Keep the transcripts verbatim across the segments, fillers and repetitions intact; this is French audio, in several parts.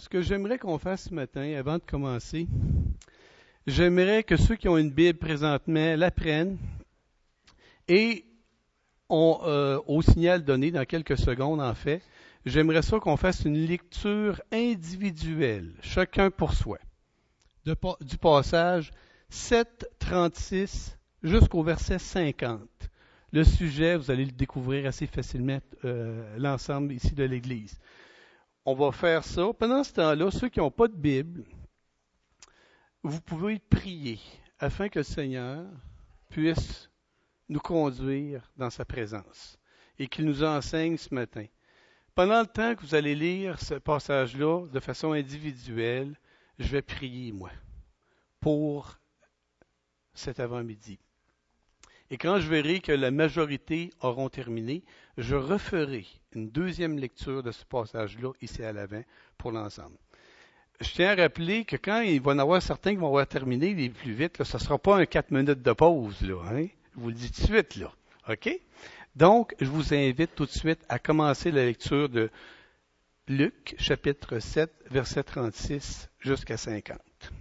Ce que j'aimerais qu'on fasse ce matin, avant de commencer, j'aimerais que ceux qui ont une Bible présentement la prennent et on, euh, au signal donné dans quelques secondes, en fait, j'aimerais ça qu'on fasse une lecture individuelle, chacun pour soi, de, du passage sept trente-six jusqu'au verset cinquante. Le sujet, vous allez le découvrir assez facilement, euh, l'ensemble ici de l'Église. On va faire ça. Pendant ce temps-là, ceux qui n'ont pas de Bible, vous pouvez prier afin que le Seigneur puisse nous conduire dans sa présence et qu'il nous enseigne ce matin. Pendant le temps que vous allez lire ce passage-là de façon individuelle, je vais prier, moi, pour cet avant-midi. Et quand je verrai que la majorité auront terminé, je referai une deuxième lecture de ce passage-là ici à l'avant pour l'ensemble. Je tiens à rappeler que quand il va y en avoir certains qui vont avoir terminé les plus vite, là, ce ne sera pas un quatre minutes de pause, là, hein? Je vous le dis tout de suite, là. OK? Donc, je vous invite tout de suite à commencer la lecture de Luc, chapitre sept, verset trente-six jusqu'à cinquante.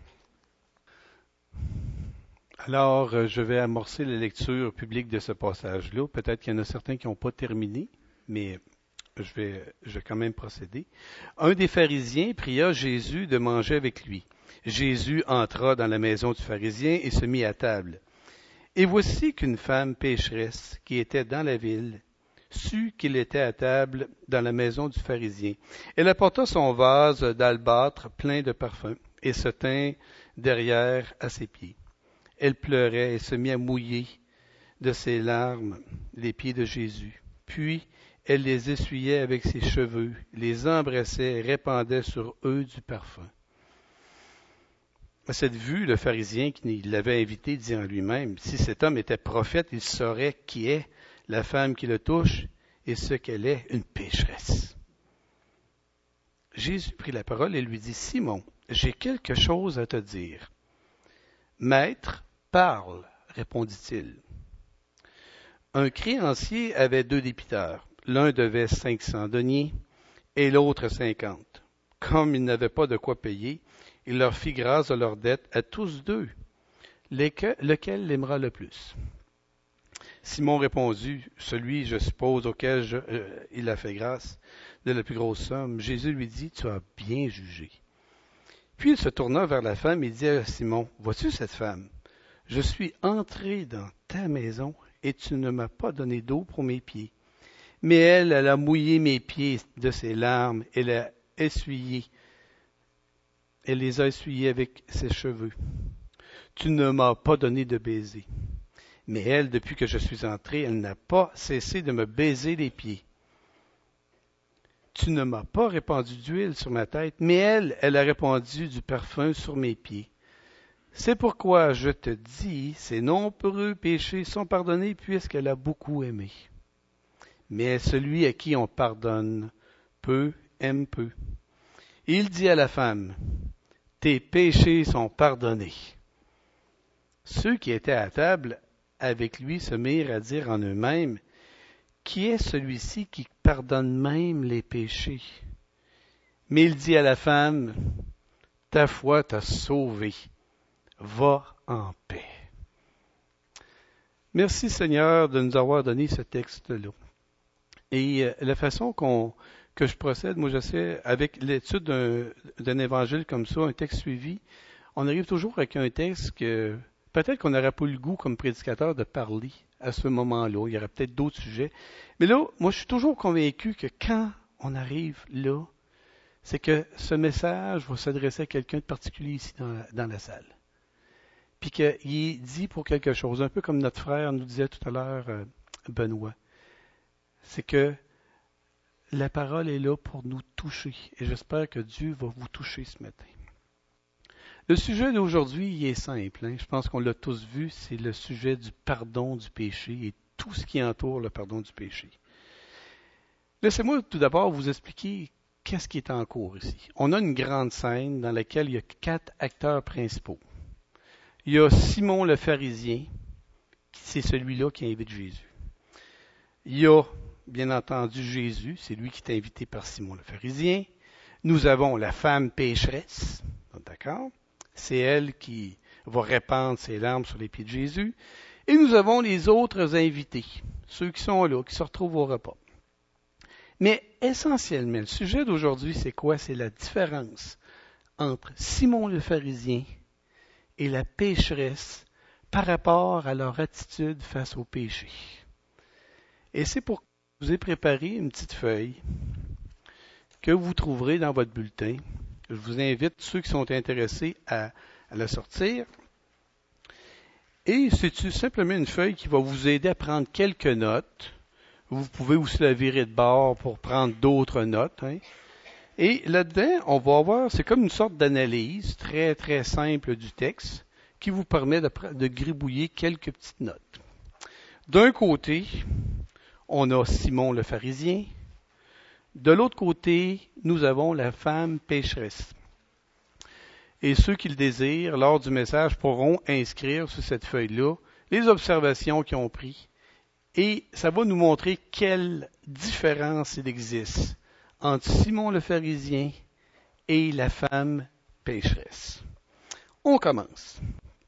Alors, je vais amorcer la lecture publique de ce passage-là. Peut-être qu'il y en a certains qui n'ont pas terminé, mais je vais, je vais quand même procéder. Un des pharisiens pria Jésus de manger avec lui. Jésus entra dans la maison du pharisien et se mit à table. Et voici qu'une femme pécheresse qui était dans la ville sut qu'il était à table dans la maison du pharisien. Elle apporta son vase d'albâtre plein de parfums et se tint derrière à ses pieds. Elle pleurait et se mit à mouiller de ses larmes les pieds de Jésus. Puis, elle les essuyait avec ses cheveux, les embrassait et répandait sur eux du parfum. À cette vue, le pharisien qui l'avait invité dit en lui-même, si cet homme était prophète, il saurait qui est la femme qui le touche et ce qu'elle est, une pécheresse. Jésus prit la parole et lui dit, Simon, j'ai quelque chose à te dire. Maître, parle, répondit-il. Un créancier avait deux débiteurs. L'un devait cinq cents deniers et l'autre cinquante. Comme il n'avait pas de quoi payer, il leur fit grâce de leur dette à tous deux. Lesquels, lequel l'aimera le plus? Simon répondit, celui, je suppose, auquel je, euh, il a fait grâce de la plus grosse somme. Jésus lui dit, tu as bien jugé. Puis il se tourna vers la femme et dit à Simon, vois-tu cette femme? Je suis entré dans ta maison et tu ne m'as pas donné d'eau pour mes pieds. Mais elle, elle a mouillé mes pieds de ses larmes, elle a essuyé, elle les a essuyés avec ses cheveux. Tu ne m'as pas donné de baiser. Mais elle, depuis que je suis entré, elle n'a pas cessé de me baiser les pieds. Tu ne m'as pas répandu d'huile sur ma tête, mais elle, elle a répandu du parfum sur mes pieds. C'est pourquoi je te dis, ses nombreux péchés sont pardonnés puisqu'elle a beaucoup aimé. Mais celui à qui on pardonne peu, aime peu. Il dit à la femme, tes péchés sont pardonnés. Ceux qui étaient à table avec lui se mirent à dire en eux-mêmes, qui est celui-ci qui pardonne même les péchés? Mais il dit à la femme, ta foi t'a sauvée. Va en paix. Merci Seigneur de nous avoir donné ce texte-là. Et euh, la façon qu'on, que je procède, moi j'essaie, avec l'étude d'un, d'un évangile comme ça, un texte suivi, on arrive toujours avec un texte que peut-être qu'on n'aurait pas eu le goût comme prédicateur de parler à ce moment-là. Il y aurait peut-être d'autres sujets. Mais là, moi je suis toujours convaincu que quand on arrive là, c'est que ce message va s'adresser à quelqu'un de particulier ici dans la, dans la salle. Puis qu'il est dit pour quelque chose, un peu comme notre frère nous disait tout à l'heure, euh, Benoît. C'est que la parole est là pour nous toucher. Et j'espère que Dieu va vous toucher ce matin. Le sujet d'aujourd'hui, il est simple. Hein? Je pense qu'on l'a tous vu. C'est le sujet du pardon du péché et tout ce qui entoure le pardon du péché. Laissez-moi tout d'abord vous expliquer qu'est-ce qui est en cours ici. On a une grande scène dans laquelle il y a quatre acteurs principaux. Il y a Simon le pharisien, c'est celui-là qui invite Jésus. Il y a, bien entendu, Jésus, c'est lui qui est invité par Simon le pharisien. Nous avons la femme pécheresse, d'accord? C'est elle qui va répandre ses larmes sur les pieds de Jésus. Et nous avons les autres invités, ceux qui sont là, qui se retrouvent au repas. Mais essentiellement, le sujet d'aujourd'hui, c'est quoi? C'est la différence entre Simon le pharisien et la pécheresse par rapport à leur attitude face au péché. Et c'est pour je vous ai préparé une petite feuille que vous trouverez dans votre bulletin. Je vous invite, ceux qui sont intéressés, à, à la sortir. Et c'est simplement une feuille qui va vous aider à prendre quelques notes. Vous pouvez aussi la virer de bord pour prendre d'autres notes. Hein. Et là-dedans, on va avoir, c'est comme une sorte d'analyse très, très simple du texte qui vous permet de, de gribouiller quelques petites notes. D'un côté, on a Simon le pharisien. De l'autre côté, nous avons la femme pécheresse. Et ceux qui le désirent, lors du message, pourront inscrire sur cette feuille-là les observations qu'ils ont prises. Et ça va nous montrer quelle différence il existe entre Simon le pharisien et la femme pécheresse. On commence.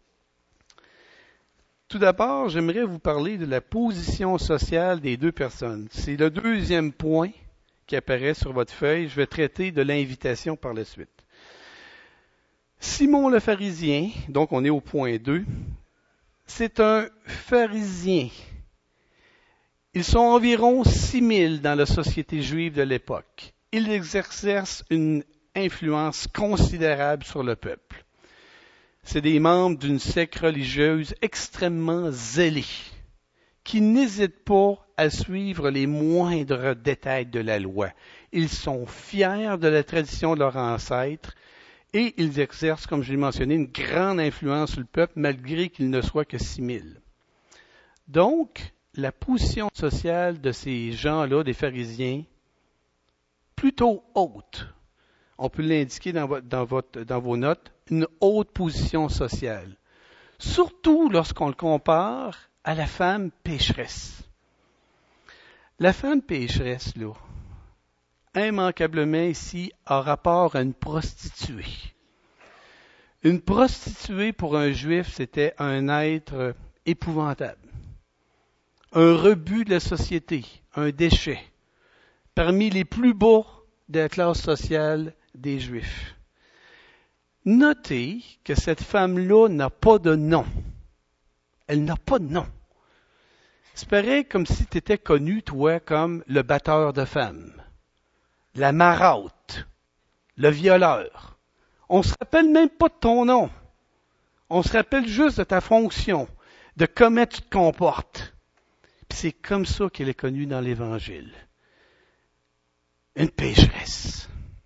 Tout d'abord, j'aimerais vous parler de la position sociale des deux personnes. C'est le deuxième point qui apparaît sur votre feuille. Je vais traiter de l'invitation par la suite. Simon le pharisien, donc on est au point deux, c'est un pharisien. Ils sont environ six mille dans la société juive de l'époque. Ils exercent une influence considérable sur le peuple. C'est des membres d'une secte religieuse extrêmement zélés, qui n'hésitent pas à suivre les moindres détails de la loi. Ils sont fiers de la tradition de leurs ancêtres et ils exercent, comme je l'ai mentionné, une grande influence sur le peuple, malgré qu'ils ne soient que six mille. Donc, la position sociale de ces gens-là, des pharisiens, plutôt haute. On peut l'indiquer dans, votre, dans, votre, dans vos notes, une haute position sociale. Surtout lorsqu'on le compare à la femme pécheresse. La femme pécheresse, là, immanquablement ici, a rapport à une prostituée. Une prostituée, pour un juif, c'était un être épouvantable. Un rebut de la société, un déchet, parmi les plus bas de la classe sociale des Juifs. Notez que cette femme-là n'a pas de nom. Elle n'a pas de nom. C'est pareil comme si tu étais connu, toi, comme le batteur de femmes, la marâtre, le violeur. On ne se rappelle même pas de ton nom. On se rappelle juste de ta fonction, de comment tu te comportes. Puis c'est comme ça qu'elle est connue dans l'Évangile. Une pécheresse.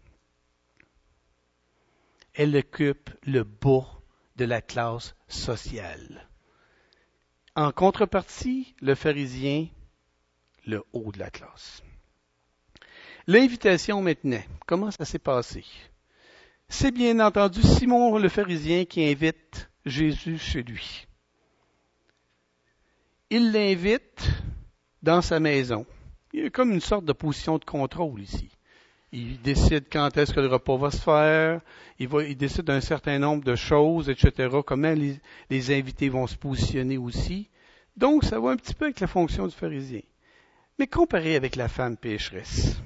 Elle occupe le bas de la classe sociale. En contrepartie, le pharisien, le haut de la classe. L'invitation maintenant, comment ça s'est passé? C'est bien entendu Simon le pharisien qui invite Jésus chez lui. Il l'invite dans sa maison. Il y a comme une sorte de position de contrôle ici. Il décide quand est-ce que le repas va se faire, il, va, il décide d'un certain nombre de choses, et cetera, comment les, les invités vont se positionner aussi. Donc, ça va un petit peu avec la fonction du pharisien. Mais comparé avec la femme pécheresse,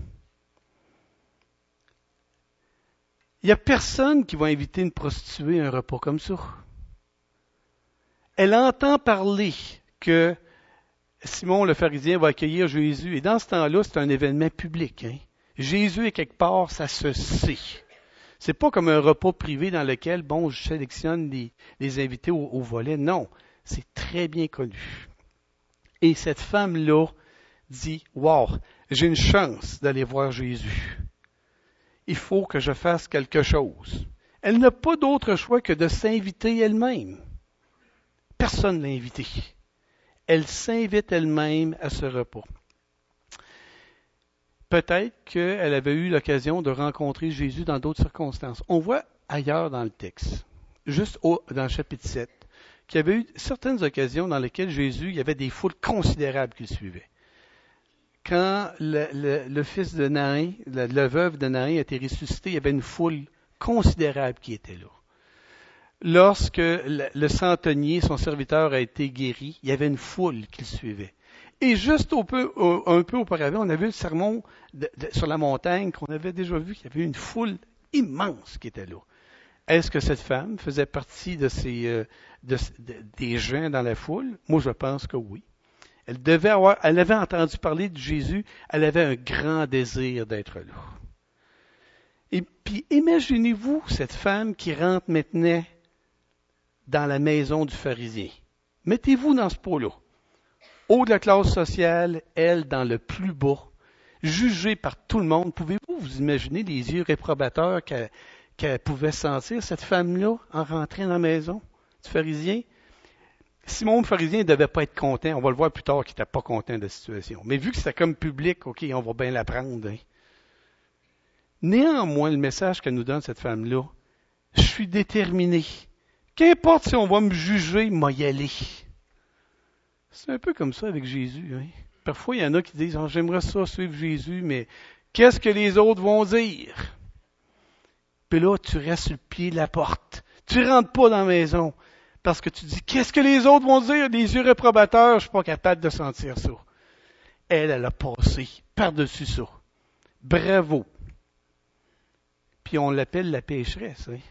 il n'y a personne qui va inviter une prostituée à un repas comme ça. Elle entend parler que Simon le pharisien va accueillir Jésus. Et dans ce temps-là, c'est un événement public. Hein? Jésus est quelque part, ça se sait. C'est pas comme un repas privé dans lequel, bon, je sélectionne les, les invités au, au volet. Non, c'est très bien connu. Et cette femme-là dit, « Wow, j'ai une chance d'aller voir Jésus. Il faut que je fasse quelque chose. » Elle n'a pas d'autre choix que de s'inviter elle-même. Personne ne l'a invitée. Elle s'invite elle-même à ce repas. Peut-être qu'elle avait eu l'occasion de rencontrer Jésus dans d'autres circonstances. On voit ailleurs dans le texte, juste au, dans le chapitre sept, qu'il y avait eu certaines occasions dans lesquelles Jésus, il y avait des foules considérables qui le suivaient. quand le, le, le fils de Naïn, la, la veuve de Naïn a été ressuscité, il y avait une foule considérable qui était là. Lorsque le, le centenier, son serviteur, a été guéri, il y avait une foule qui le suivait. Et juste au peu, au, un peu auparavant, on a vu le sermon de, de, sur la montagne, qu'on avait déjà vu qu'il y avait une foule immense qui était là. Est-ce que cette femme faisait partie de ces, euh, de, de, des gens dans la foule? Moi, je pense que oui. Elle devait avoir, elle avait entendu parler de Jésus, elle avait un grand désir d'être là. Et puis, imaginez-vous cette femme qui rentre maintenant dans la maison du pharisien. Mettez-vous dans ce pot-là. Haut de la classe sociale, elle dans le plus bas, jugée par tout le monde. Pouvez-vous vous imaginer les yeux réprobateurs qu'elle, qu'elle pouvait sentir, cette femme-là, en rentrant dans la maison du pharisien? Simon le pharisien ne devait pas être content. On va le voir plus tard qu'il n'était pas content de la situation. Mais vu que c'était comme public, OK, on va bien l'apprendre. Hein. Néanmoins, le message que nous donne cette femme-là, je suis déterminé. Qu'importe si on va me juger, moi y aller. C'est un peu comme ça avec Jésus. Hein? Parfois, il y en a qui disent oh, « J'aimerais ça suivre Jésus, mais qu'est-ce que les autres vont dire? » Puis là, tu restes sur le pied de la porte. Tu rentres pas dans la maison. Parce que tu dis « Qu'est-ce que les autres vont dire? » Les yeux réprobateurs, je ne suis pas capable de sentir ça. Elle, elle a passé par-dessus ça. Bravo. Puis on l'appelle la pécheresse. Hein?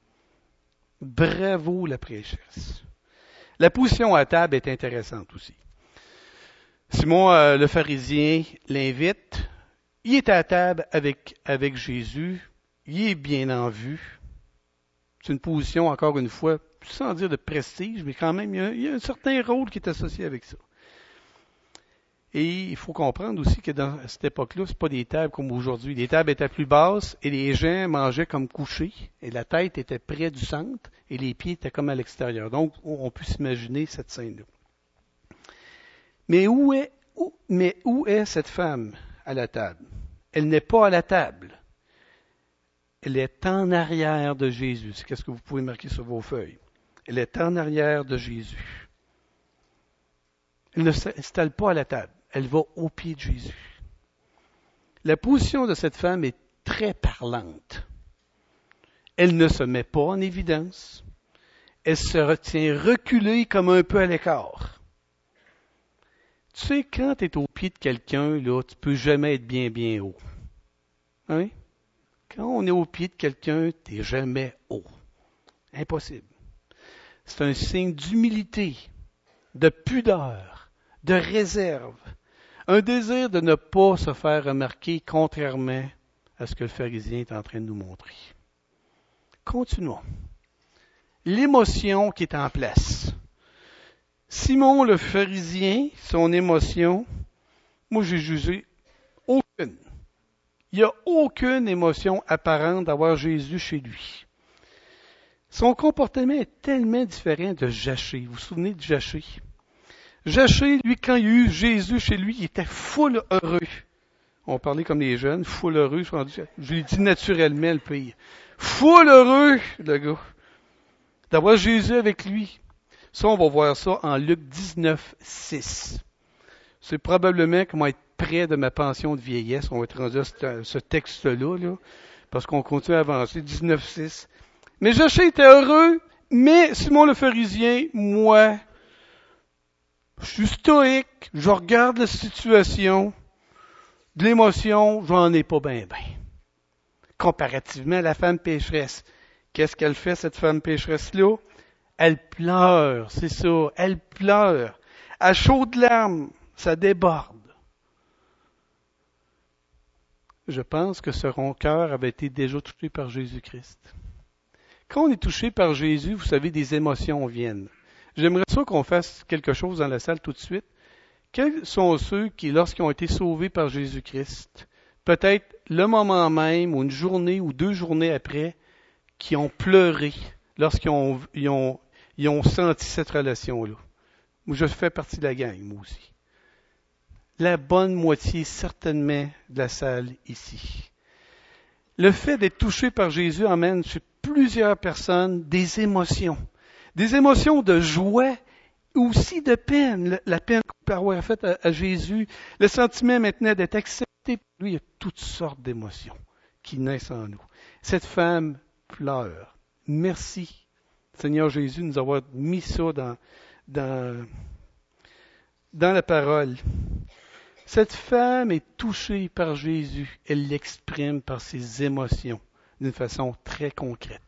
Bravo la pécheresse. La position à table est intéressante aussi. Simon, euh, le pharisien, l'invite. Il est à table avec, avec Jésus. Il est bien en vue. C'est une position, encore une fois, sans dire de prestige, mais quand même, il y a, il y a un certain rôle qui est associé avec ça. Et il faut comprendre aussi que dans cette époque-là, ce pas des tables comme aujourd'hui. Les tables étaient plus basses et les gens mangeaient comme couchés. Et la tête était près du centre et les pieds étaient comme à l'extérieur. Donc, on peut s'imaginer cette scène-là. Mais où est, où, mais où est cette femme à la table? Elle n'est pas à la table. Elle est en arrière de Jésus. C'est ce que vous pouvez marquer sur vos feuilles. Elle est en arrière de Jésus. Elle ne s'installe pas à la table. Elle va au pied de Jésus. La position de cette femme est très parlante. Elle ne se met pas en évidence. Elle se retient reculée comme un peu à l'écart. Tu sais, quand tu es au pied de quelqu'un, là, tu ne peux jamais être bien, bien haut. Hein? Quand on est au pied de quelqu'un, tu n'es jamais haut. Impossible. C'est un signe d'humilité, de pudeur, de réserve. Un désir de ne pas se faire remarquer, contrairement à ce que le pharisien est en train de nous montrer. Continuons. L'émotion qui est en place. Simon le pharisien, son émotion, moi j'ai jugé aucune. Il n'y a aucune émotion apparente d'avoir Jésus chez lui. Son comportement est tellement différent de Zachée. Vous vous souvenez de Zachée? Zachée, lui, quand il y a eu Jésus chez lui, il était full heureux. On parlait comme les jeunes, full heureux. Je l'ai dit naturellement, le pire. Full heureux, le gars, d'avoir Jésus avec lui. Ça, on va voir ça en Luc dix-neuf, six. C'est probablement comment être près de ma pension de vieillesse. On va être rendu à ce, ce texte-là, là, parce qu'on continue à avancer. dix-neuf, six. Mais Zachée était heureux, mais Simon le pharisien, moi, je suis stoïque, je regarde la situation, de l'émotion, j'en ai pas bien, bien. Comparativement à la femme pécheresse, qu'est-ce qu'elle fait, cette femme pécheresse-là? Elle pleure, c'est ça, elle pleure. À chaudes larmes, ça déborde. Je pense que son cœur avait été déjà touché par Jésus-Christ. Quand on est touché par Jésus, vous savez, des émotions viennent. J'aimerais ça qu'on fasse quelque chose dans la salle tout de suite. Quels sont ceux qui, lorsqu'ils ont été sauvés par Jésus-Christ, peut-être le moment même, ou une journée ou deux journées après, qui ont pleuré lorsqu'ils ont, ils ont, ils ont senti cette relation-là? Moi, je fais partie de la gang, moi aussi. La bonne moitié, certainement, de la salle ici. Le fait d'être touché par Jésus emmène chez plusieurs personnes des émotions. Des émotions de joie, aussi de peine. La peine qu'on par avoir fait à, à Jésus, le sentiment maintenant d'être accepté par lui, il y a toutes sortes d'émotions qui naissent en nous. Cette femme pleure. Merci, Seigneur Jésus, de nous avoir mis ça dans, dans, dans la parole. Cette femme est touchée par Jésus. Elle l'exprime par ses émotions d'une façon très concrète.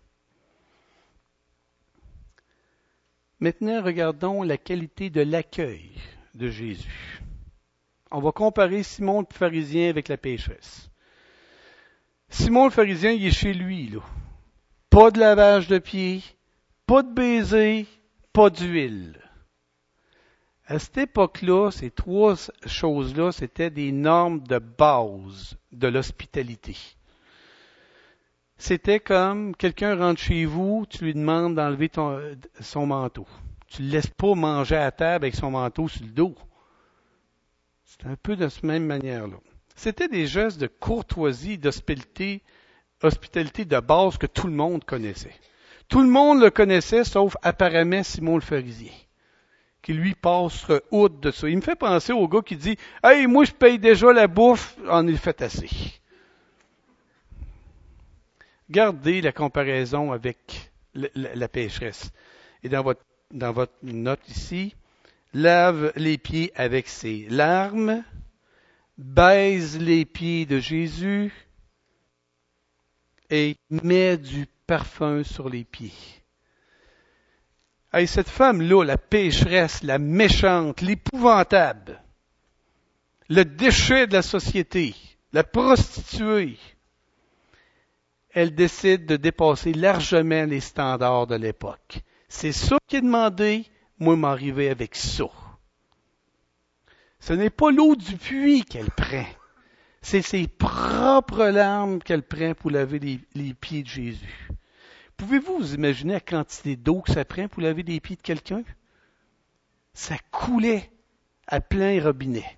Maintenant, regardons la qualité de l'accueil de Jésus. On va comparer Simon le pharisien avec la pécheresse. Simon le pharisien, il est chez lui, là. Pas de lavage de pieds, pas de baiser, pas d'huile. À cette époque-là, ces trois choses-là, c'était des normes de base de l'hospitalité. C'était comme quelqu'un rentre chez vous, tu lui demandes d'enlever ton, son manteau. Tu ne le laisses pas manger à table avec son manteau sur le dos. C'est un peu de cette même manière-là. C'était des gestes de courtoisie, d'hospitalité, hospitalité de base que tout le monde connaissait. Tout le monde le connaissait, sauf apparemment Simon le pharisien, qui lui passe outre de ça. Il me fait penser au gars qui dit « Hey, moi je paye déjà la bouffe, on est fait assez. » Gardez la comparaison avec la, la, la pécheresse. Et dans votre, dans votre note ici, lave les pieds avec ses larmes, baise les pieds de Jésus et met du parfum sur les pieds. Hey, cette femme-là, la pécheresse, la méchante, l'épouvantable, le déchet de la société, la prostituée, elle décide de dépasser largement les standards de l'époque. C'est ça qui est demandé, moi m'arriver avec ça. Ce n'est pas l'eau du puits qu'elle prend, c'est ses propres larmes qu'elle prend pour laver les, les pieds de Jésus. Pouvez-vous vous imaginer la quantité d'eau que ça prend pour laver les pieds de quelqu'un? Ça coulait à plein robinet.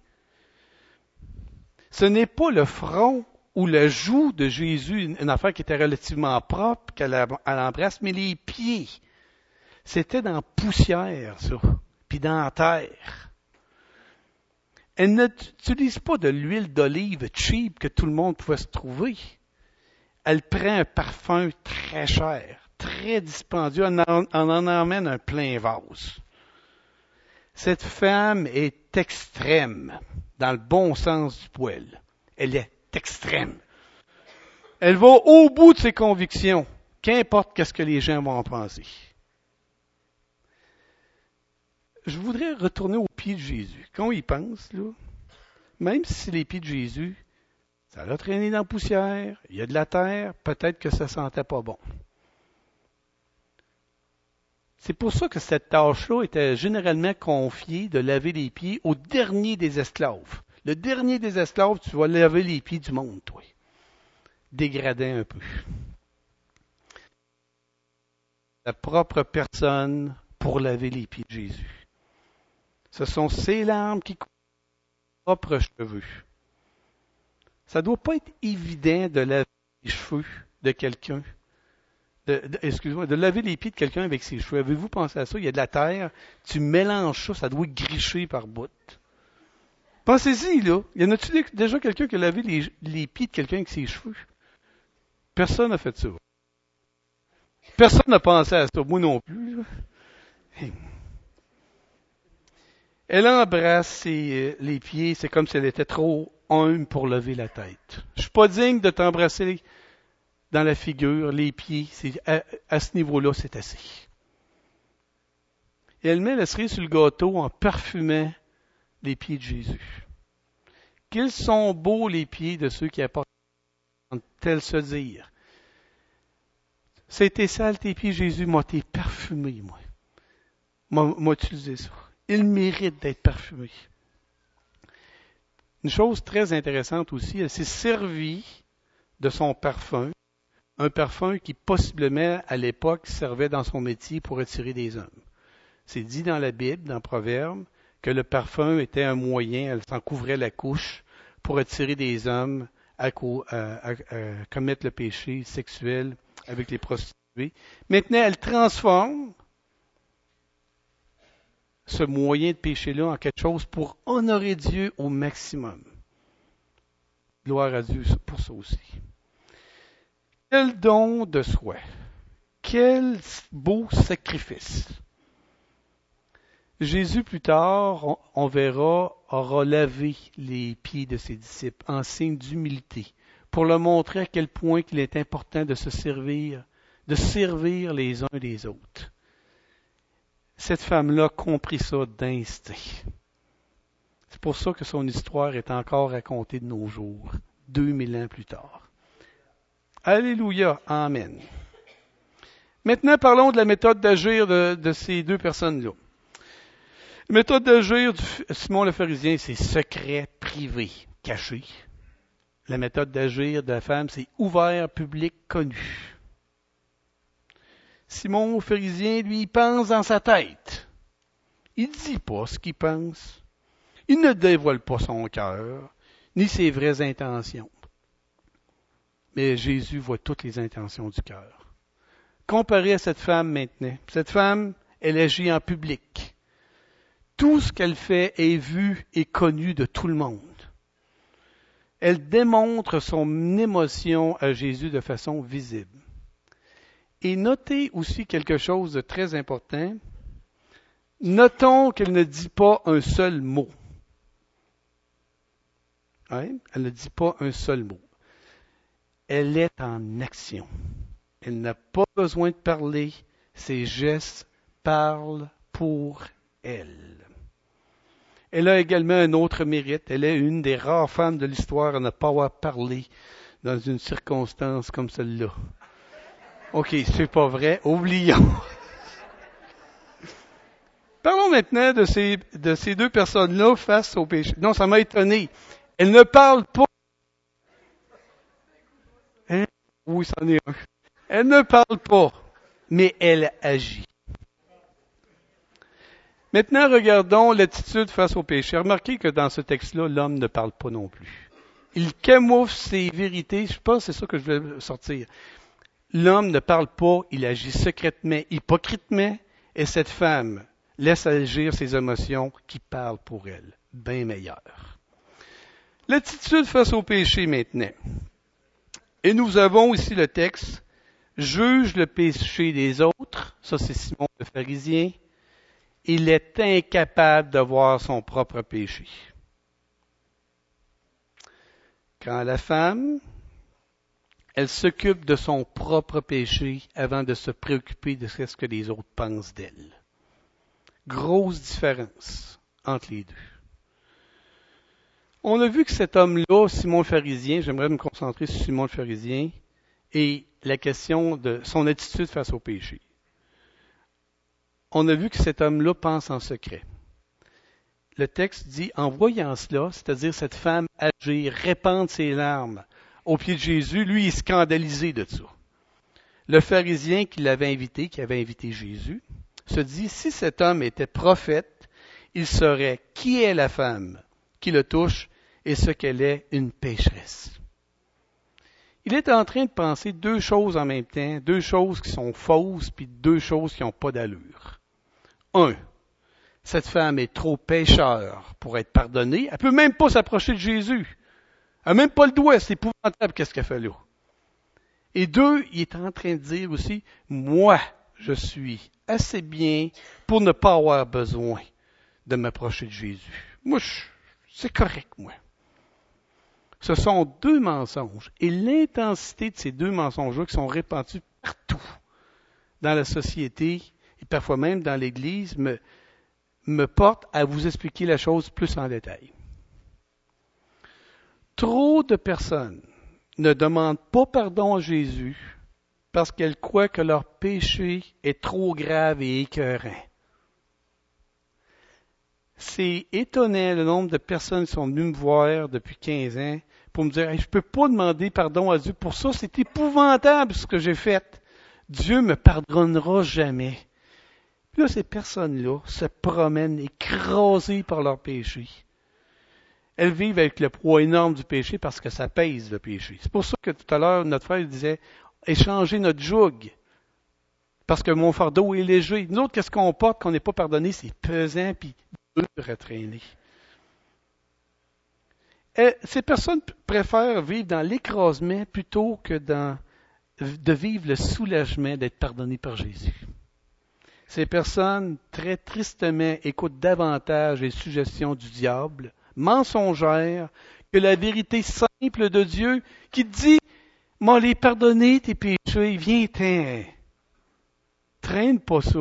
Ce n'est pas le front ou le joug de Jésus, une, une affaire qui était relativement propre, qu'elle elle embrasse, mais les pieds. C'était dans la poussière, ça, puis dans la terre. Elle n'utilise pas de l'huile d'olive cheap que tout le monde pouvait se trouver. Elle prend un parfum très cher, très dispendieux, on en, on en emmène un plein vase. Cette femme est extrême, dans le bon sens du poil. Elle est extrême. Elle va au bout de ses convictions, qu'importe qu'est-ce que les gens vont en penser. Je voudrais retourner aux pieds de Jésus. Quand on y pense, là, même si c'est les pieds de Jésus, ça l'a traîné dans la poussière, il y a de la terre, peut-être que ça sentait pas bon. C'est pour ça que cette tâche-là était généralement confiée de laver les pieds au dernier des esclaves. Le dernier des esclaves, tu vas laver les pieds du monde, toi. Dégradant un peu. La propre personne pour laver les pieds de Jésus. Ce sont ses larmes qui coulent ses propres cheveux. Ça ne doit pas être évident de laver les cheveux de quelqu'un. De, de, excuse-moi, de laver les pieds de quelqu'un avec ses cheveux. Avez-vous pensé à ça? Il y a de la terre, tu mélanges ça, ça doit gricher par bout. Pensez-y, là. Y en a-tu déjà quelqu'un qui a lavé les, les pieds de quelqu'un avec ses cheveux? Personne n'a fait ça. Personne n'a pensé à ça. Moi non plus. Elle embrasse ses, les pieds, c'est comme si elle était trop humble pour lever la tête. Je suis pas digne de t'embrasser dans la figure, les pieds. C'est, à, à ce niveau-là, c'est assez. Et elle met la cerise sur le gâteau en parfumant les pieds de Jésus. Qu'ils sont beaux les pieds de ceux qui apportent, tel se dire. C'était sale tes pieds, Jésus, moi t'es parfumé, moi. M'a, m'a utilisé ça. Il mérite d'être parfumé. Une chose très intéressante aussi, elle s'est servie de son parfum, un parfum qui possiblement à l'époque servait dans son métier pour attirer des hommes. C'est dit dans la Bible, dans Proverbes, que le parfum était un moyen, elle s'en couvrait la couche pour attirer des hommes à, à, à, à commettre le péché sexuel avec les prostituées. Maintenant, elle transforme ce moyen de péché-là en quelque chose pour honorer Dieu au maximum. Gloire à Dieu pour ça aussi. Quel don de soi! Quel beau sacrifice! Jésus, plus tard, on, on verra, aura lavé les pieds de ses disciples en signe d'humilité, pour leur montrer à quel point il est important de se servir, de servir les uns les autres. Cette femme-là comprit ça d'instinct. C'est pour ça que son histoire est encore racontée de nos jours, deux mille ans plus tard. Alléluia, amen. Maintenant, parlons de la méthode d'agir de, de ces deux personnes-là. La méthode d'agir de Simon le pharisien, c'est secret, privé, caché. La méthode d'agir de la femme, c'est ouvert, public, connu. Simon le pharisien, lui, il pense dans sa tête. Il ne dit pas ce qu'il pense. Il ne dévoile pas son cœur, ni ses vraies intentions. Mais Jésus voit toutes les intentions du cœur. Comparé à cette femme maintenant, cette femme, elle agit en public. Tout ce qu'elle fait est vu et connu de tout le monde. Elle démontre son émotion à Jésus de façon visible. Et notez aussi quelque chose de très important. Notons qu'elle ne dit pas un seul mot. Hein? Elle ne dit pas un seul mot. Elle est en action. Elle n'a pas besoin de parler. Ses gestes parlent pour elle. Elle a également un autre mérite. Elle est une des rares femmes de l'histoire à ne pas avoir parlé dans une circonstance comme celle-là. OK, c'est pas vrai. Oublions. Parlons maintenant de ces, de ces deux personnes-là face au péché. Non, ça m'a étonné. Elle ne parle pas. Hein? Oui, c'en est un. Elle ne parle pas, mais elle agit. Maintenant, regardons l'attitude face au péché. Remarquez que dans ce texte-là, l'homme ne parle pas non plus. Il camoufle ses vérités. Je pense que c'est ça que je vais sortir. L'homme ne parle pas, il agit secrètement, hypocritement, et cette femme laisse agir ses émotions qui parlent pour elle. Bien meilleure. L'attitude face au péché maintenant. Et nous avons ici le texte. Juge le péché des autres. Ça, c'est Simon le pharisien. Il est incapable de voir son propre péché. Quand la femme, elle s'occupe de son propre péché avant de se préoccuper de ce que les autres pensent d'elle. Grosse différence entre les deux. On a vu que cet homme-là, Simon le pharisien, j'aimerais me concentrer sur Simon le pharisien, et la question de son attitude face au péché. On a vu que cet homme-là pense en secret. Le texte dit, en voyant cela, c'est-à-dire cette femme agir, répandre ses larmes aux pieds de Jésus, lui, il est scandalisé de ça. Le pharisien qui l'avait invité, qui avait invité Jésus, se dit, si cet homme était prophète, il saurait qui est la femme qui le touche et ce qu'elle est, une pécheresse. Il est en train de penser deux choses en même temps, deux choses qui sont fausses, puis deux choses qui n'ont pas d'allure. Un, cette femme est trop pécheur pour être pardonnée. Elle ne peut même pas s'approcher de Jésus. Elle n'a même pas le doigt. C'est épouvantable qu'est-ce qu'elle fait là. Et deux, il est en train de dire aussi, moi, je suis assez bien pour ne pas avoir besoin de m'approcher de Jésus. Moi, je, c'est correct, moi. Ce sont deux mensonges. Et l'intensité de ces deux mensonges-là qui sont répandus partout dans la société, et parfois même dans l'Église, me, me porte à vous expliquer la chose plus en détail. Trop de personnes ne demandent pas pardon à Jésus parce qu'elles croient que leur péché est trop grave et écœurant. C'est étonnant le nombre de personnes qui sont venues me voir depuis quinze ans pour me dire hey, « Je ne peux pas demander pardon à Dieu pour ça, c'est épouvantable ce que j'ai fait. Dieu ne me pardonnera jamais. » Puis là, ces personnes-là se promènent écrasées par leur péché. Elles vivent avec le poids énorme du péché parce que ça pèse le péché. C'est pour ça que tout à l'heure, notre frère disait « Échanger notre joug. » Parce que mon fardeau est léger. Nous autres, qu'est-ce qu'on porte qu'on n'est pas pardonné? C'est pesant puis dur à traîner. Et ces personnes préfèrent vivre dans l'écrasement plutôt que dans, de vivre le soulagement d'être pardonné par Jésus. Ces personnes, très tristement, écoutent davantage les suggestions du diable, mensongères, que la vérité simple de Dieu qui dit « Moi, les pardonner tes péchés, viens-t'en. » Traîne pas ça.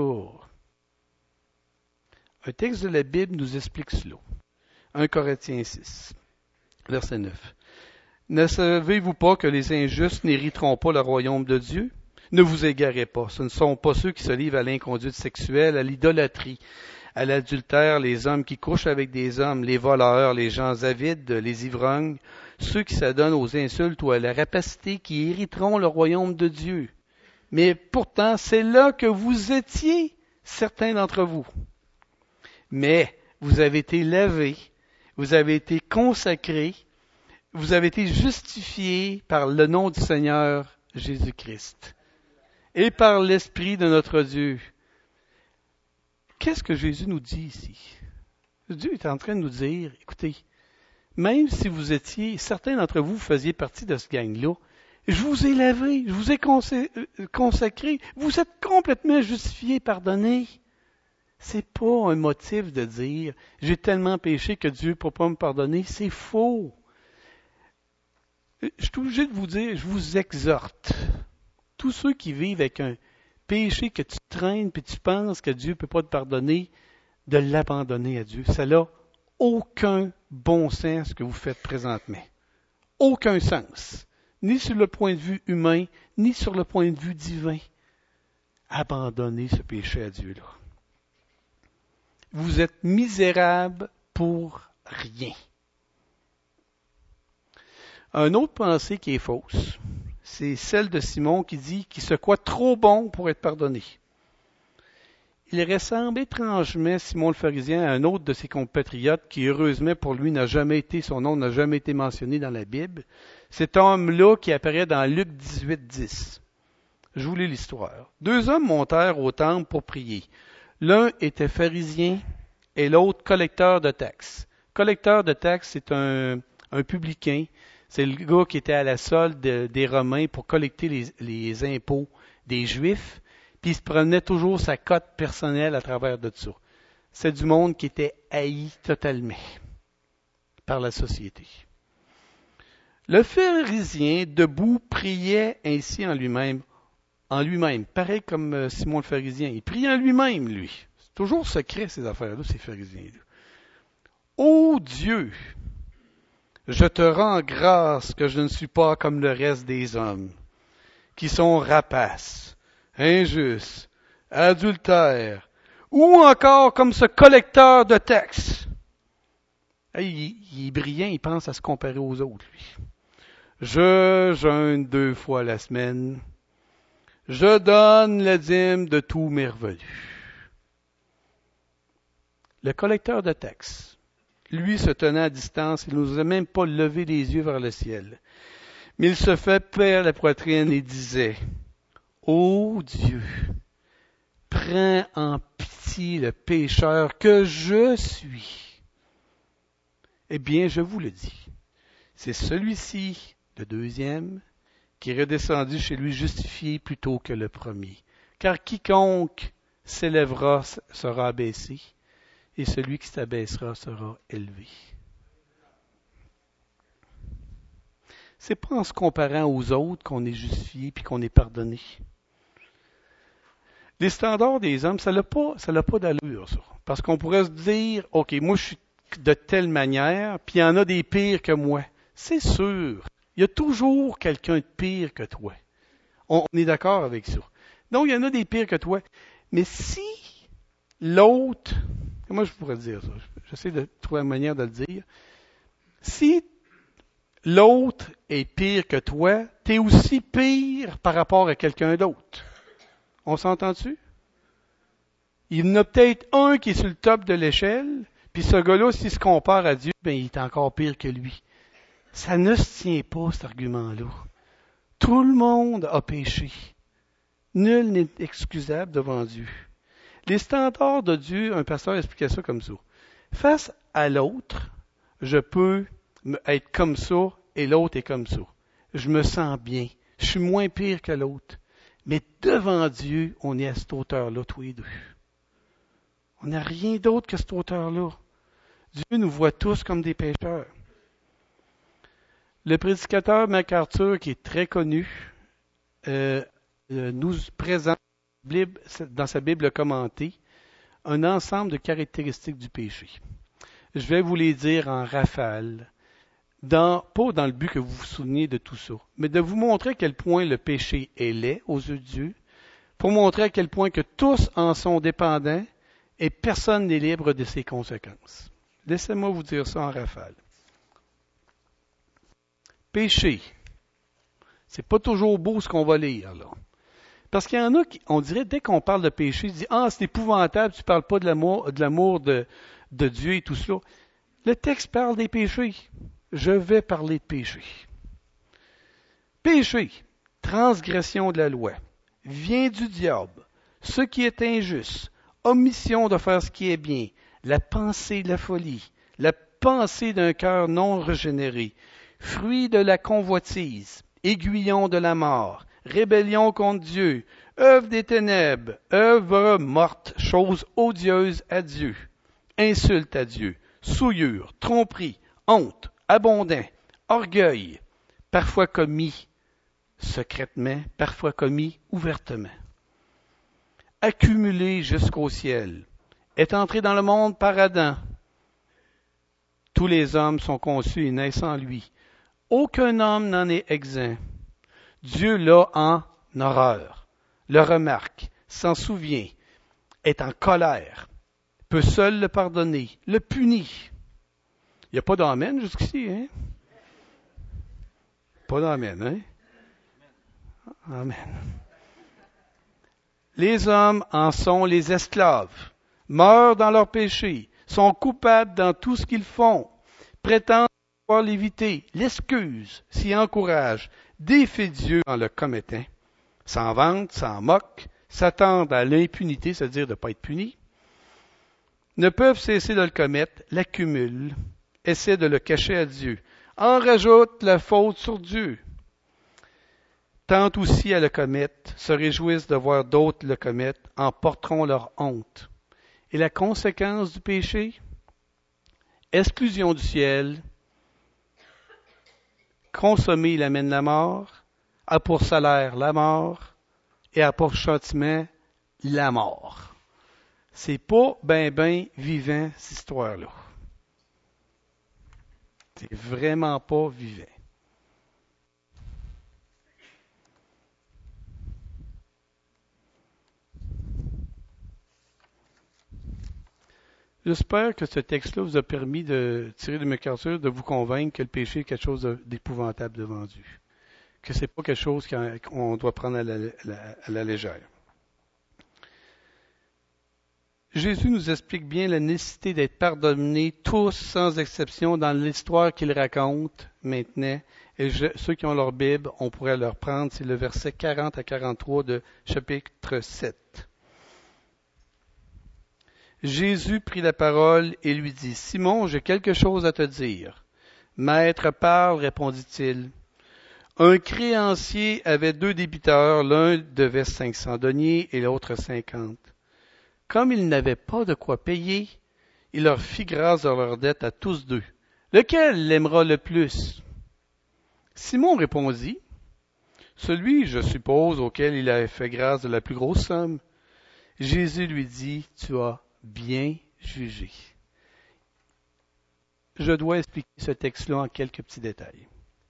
Un texte de la Bible nous explique cela. un Corinthiens six, verset neuf. Ne savez-vous pas que les injustes n'hériteront pas le royaume de Dieu? Ne vous égarez pas. Ce ne sont pas ceux qui se livrent à l'inconduite sexuelle, à l'idolâtrie, à l'adultère, les hommes qui couchent avec des hommes, les voleurs, les gens avides, les ivrognes, ceux qui s'adonnent aux insultes ou à la rapacité qui hériteront le royaume de Dieu. Mais pourtant, c'est là que vous étiez, certains d'entre vous. Mais vous avez été lavés, vous avez été consacrés, vous avez été justifiés par le nom du Seigneur Jésus-Christ et par l'Esprit de notre Dieu. Qu'est-ce que Jésus nous dit ici? Dieu est en train de nous dire, écoutez, même si vous étiez, certains d'entre vous faisiez partie de ce gang-là, je vous ai lavé, je vous ai consacré, vous êtes complètement justifiés, pardonnés. C'est pas un motif de dire, j'ai tellement péché que Dieu ne peut pas me pardonner. C'est faux. Je suis obligé de vous dire, je vous exhorte. Tous ceux qui vivent avec un péché que tu traînes et tu penses que Dieu ne peut pas te pardonner, de l'abandonner à Dieu. Ça n'a aucun bon sens ce que vous faites présentement. Aucun sens. Ni sur le point de vue humain, ni sur le point de vue divin. Abandonnez ce péché à Dieu-là. Vous êtes misérable pour rien. Un autre pensée qui est fausse, c'est celle de Simon qui dit qu'il se croit trop bon pour être pardonné. Il ressemble étrangement, Simon le pharisien, à un autre de ses compatriotes qui, heureusement pour lui, n'a jamais été, son nom n'a jamais été mentionné dans la Bible. Cet homme-là qui apparaît dans Luc dix-huit, dix. Je vous lis l'histoire. Deux hommes montèrent au temple pour prier. L'un était pharisien et l'autre collecteur de taxes. Collecteur de taxes, c'est un, un publicain. C'est le gars qui était à la solde de, des Romains pour collecter les, les impôts des Juifs. Puis il se prenait toujours sa cote personnelle à travers de ça. C'est du monde qui était haï totalement par la société. Le pharisien, debout, priait ainsi en lui-même, en lui-même, pareil comme Simon le pharisien. Il priait en lui-même, lui. C'est toujours secret, ces affaires-là, ces pharisiens-là. Ô Dieu, je te rends grâce que je ne suis pas comme le reste des hommes, qui sont rapaces, injustes, adultères, ou encore comme ce collecteur de taxes. Hey, il, il est brillant, il pense à se comparer aux autres, lui. Je jeûne deux fois la semaine. Je donne la dîme de tous mes revenus. Le collecteur de taxes, lui se tenait à distance, il n'osait même pas lever les yeux vers le ciel. Mais il se fait faire la poitrine et disait, « Ô Dieu, prends en pitié le pécheur que je suis. » Eh bien, je vous le dis, c'est celui-ci, le deuxième, qui est redescendu chez lui justifié plutôt que le premier. Car quiconque s'élèvera sera abaissé, et celui qui s'abaissera sera élevé. C'est pas en se comparant aux autres qu'on est justifié puis qu'on est pardonné. Les standards des hommes, ça n'a pas, ça n'a pas d'allure, ça. Parce qu'on pourrait se dire, OK, moi je suis de telle manière, puis il y en a des pires que moi. C'est sûr. Il y a toujours quelqu'un de pire que toi. On, on est d'accord avec ça. Donc, il y en a des pires que toi. Mais si l'autre, comment je pourrais dire ça? J'essaie de trouver une manière de le dire. Si l'autre est pire que toi, tu es aussi pire par rapport à quelqu'un d'autre. On s'entend-tu? Il y en a peut-être un qui est sur le top de l'échelle, puis ce gars-là, s'il se compare à Dieu, ben, il est encore pire que lui. Ça ne se tient pas, cet argument-là. Tout le monde a péché. Nul n'est excusable devant Dieu. Les standards de Dieu, un pasteur expliquait ça comme ça. Face à l'autre, je peux être comme ça et l'autre est comme ça. Je me sens bien. Je suis moins pire que l'autre. Mais devant Dieu, on est à cette hauteur-là, tous les deux. On n'a rien d'autre que cette hauteur-là. Dieu nous voit tous comme des pécheurs. Le prédicateur MacArthur, qui est très connu, euh, euh, nous présente dans sa Bible commentée un ensemble de caractéristiques du péché. Je vais vous les dire en rafale, dans, pas dans le but que vous vous souveniez de tout ça, mais de vous montrer à quel point le péché est laid aux yeux de Dieu, pour montrer à quel point que tous en sont dépendants et personne n'est libre de ses conséquences. Laissez-moi vous dire ça en rafale. Péché. C'est pas toujours beau ce qu'on va lire, là. Parce qu'il y en a qui, on dirait, dès qu'on parle de péché, ils disent, ah, c'est épouvantable, tu parles pas de l'amour, de l'amour de, de Dieu et tout cela. Le texte parle des péchés. Je vais parler de péché. Péché, transgression de la loi, vient du diable, ce qui est injuste, omission de faire ce qui est bien, la pensée de la folie, la pensée d'un cœur non régénéré, fruit de la convoitise, aiguillon de la mort, rébellion contre Dieu, œuvre des ténèbres, œuvre morte, chose odieuse à Dieu, insulte à Diou, souillure, tromperie, honte, abondant, orgueil, parfois commis secrètement, parfois commis ouvertement. Accumulé jusqu'au ciel, est entré dans le monde par Adam. Tous les hommes sont conçus et naissent en lui. Aucun homme n'en est exempt. Dieu l'a en horreur, le remarque, s'en souvient, est en colère, peut seul le pardonner, le punit. Il n'y a pas d'amen jusqu'ici, hein? Pas d'amen, hein? Amen. Les hommes en sont les esclaves, meurent dans leurs péchés, sont coupables dans tout ce qu'ils font, prétendent pouvoir l'éviter, l'excusent, s'y encouragent, défient Dieu en le commettant, s'en vantent, s'en moquent, s'attendent à l'impunité, c'est-à-dire de ne pas être punis, ne peuvent cesser de le commettre, l'accumulent, essaient de le cacher à Dieu, en rajoutent la faute sur Dieu, tentent aussi à le commettre, se réjouissent de voir d'autres le commettre, en porteront leur honte. Et la conséquence du péché? Exclusion du ciel, consommer il amène la mort, a pour salaire la mort, et a pour châtiment la mort. C'est pas ben ben vivant, cette histoire-là. C'est vraiment pas vivant. J'espère que ce texte-là vous a permis de tirer de MacArthur, de vous convaincre que le péché est quelque chose d'épouvantable devant Dieu. Que c'est pas quelque chose qu'on doit prendre à la, la, à la légère. Jésus nous explique bien la nécessité d'être pardonnés tous sans exception dans l'histoire qu'il raconte maintenant. Et je, ceux qui ont leur Bible, on pourrait leur prendre, c'est le verset quarante à quarante-trois de chapitre sept. Jésus prit la parole et lui dit, « Simon, j'ai quelque chose à te dire. »« Maître, parle, répondit-il. » Un créancier avait deux débiteurs, l'un devait cinq cents deniers et l'autre cinquante. Comme ils n'avaient pas de quoi payer, il leur fit grâce de leur dette à tous deux. Lequel l'aimera le plus? Simon répondit, « Celui, je suppose, auquel il avait fait grâce de la plus grosse somme. » Jésus lui dit, « Tu as bien jugé. » Je dois expliquer ce texte-là en quelques petits détails.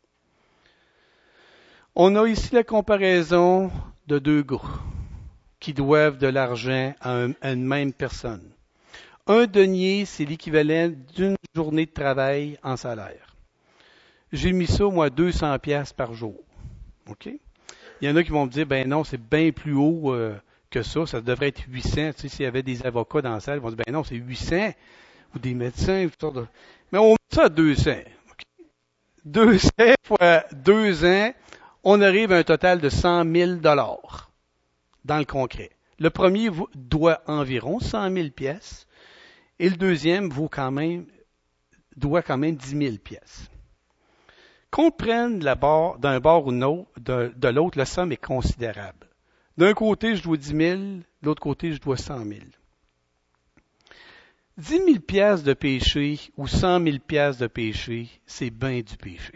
On a ici la comparaison de deux gars qui doivent de l'argent à, un, à une même personne. Un denier, c'est l'équivalent d'une journée de travail en salaire. J'ai mis ça, moi, deux cents piastres par jour. OK? Il y en a qui vont me dire, ben non, c'est bien plus haut euh, que ça, ça devrait être huit cents. Tu sais, s'il y avait des avocats dans la salle, ils vont dire, ben non, c'est huit cents, ou des médecins, toutes sortes de... Mais on met ça à deux cents. Okay? deux cents fois deux ans, on arrive à un total de cent mille dollars. dans le concret. Le premier doit environ cent mille pièces et le deuxième vaut quand même, doit quand même dix mille pièces. Qu'on prenne d'un bord ou de, de l'autre, la somme est considérable. D'un côté, je dois dix mille, de l'autre côté, je dois cent mille. dix mille pièces de péché ou cent mille pièces de péché, c'est bien du péché.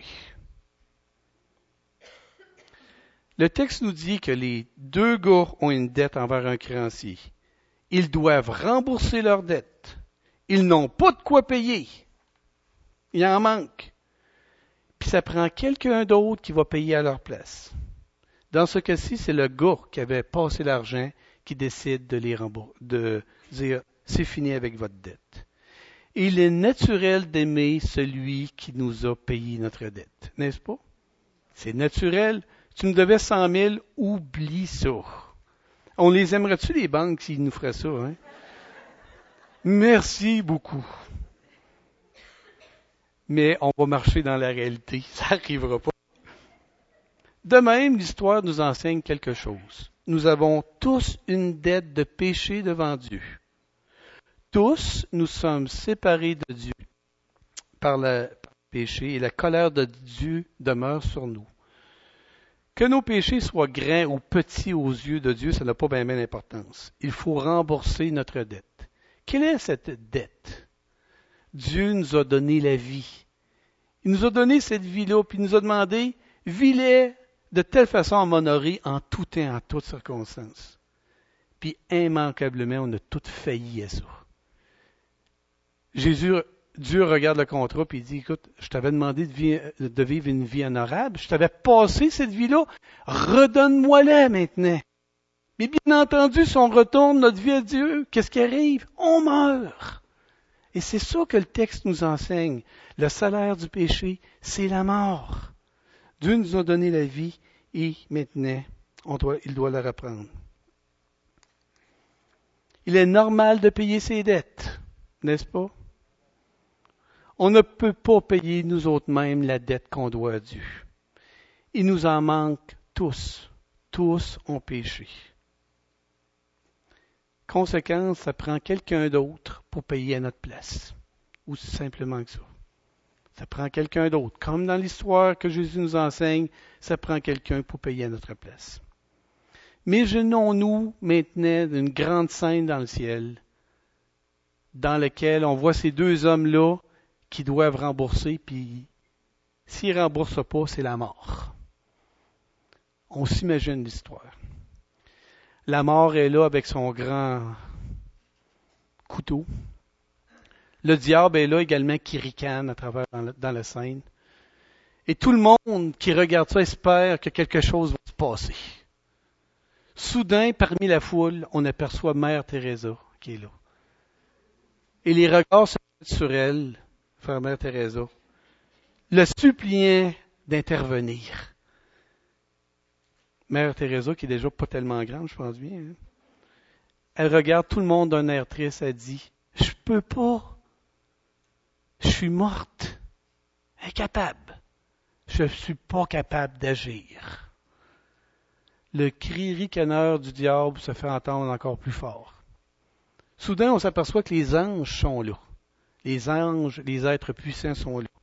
Le texte nous dit que les deux gars ont une dette envers un créancier. Ils doivent rembourser leur dette. Ils n'ont pas de quoi payer. Il en manque. Puis ça prend quelqu'un d'autre qui va payer à leur place. Dans ce cas-ci, c'est le gars qui avait passé l'argent qui décide de les rembourser, de dire c'est fini avec votre dette. Et il est naturel d'aimer celui qui nous a payé notre dette, n'est-ce pas? C'est naturel. Tu me devais cent mille, oublie ça. On les aimerait-tu, les banques, s'ils nous feraient ça, hein? Merci beaucoup. Mais on va marcher dans la réalité. Ça n'arrivera pas. De même, l'histoire nous enseigne quelque chose. Nous avons tous une dette de péché devant Dieu. Tous, nous sommes séparés de Dieu par le péché et la colère de Dieu demeure sur nous. Que nos péchés soient grands ou petits aux yeux de Dieu, ça n'a pas bien bien d'importance. Il faut rembourser notre dette. Quelle est cette dette? Dieu nous a donné la vie. Il nous a donné cette vie-là, puis il nous a demandé, vis-les de telle façon à m'honorer en tout temps, en toutes circonstances. Puis immanquablement, on a tout failli à ça. Jésus, Dieu regarde le contrat et il dit, écoute, je t'avais demandé de vivre, de vivre une vie honorable, je t'avais passé cette vie-là, redonne-moi-la maintenant. Mais bien entendu, si on retourne notre vie à Dieu, qu'est-ce qui arrive? On meurt. Et c'est ça que le texte nous enseigne. Le salaire du péché, c'est la mort. Dieu nous a donné la vie et maintenant, on doit, il doit la reprendre. Il est normal de payer ses dettes, n'est-ce pas? On ne peut pas payer nous autres mêmes la dette qu'on doit à Dieu. Il nous en manque tous. Tous ont péché. Conséquence, ça prend quelqu'un d'autre pour payer à notre place. Aussi simplement que ça. Ça prend quelqu'un d'autre. Comme dans l'histoire que Jésus nous enseigne, ça prend quelqu'un pour payer à notre place. Imaginons-nous maintenant d'une grande scène dans le ciel, dans laquelle on voit ces deux hommes-là qui doivent rembourser, puis s'ils ne remboursent pas, c'est la mort. On s'imagine l'histoire. La mort est là avec son grand couteau. Le diable est là également qui ricane à travers dans, le, dans la scène. Et tout le monde qui regarde ça espère que quelque chose va se passer. Soudain, parmi la foule, on aperçoit Mère Teresa qui est là. Et les regards se mettent sur elle, frère Mère Teresa, le suppliant d'intervenir. Mère Teresa, qui est déjà pas tellement grande, je pense bien, hein? Elle regarde tout le monde d'un air triste, elle dit, « Je peux pas. Je suis morte. Incapable. Je ne suis pas capable d'agir. » Le cri ricaneur du diable se fait entendre encore plus fort. Soudain, on s'aperçoit que les anges sont là. Les anges, les êtres puissants sont là.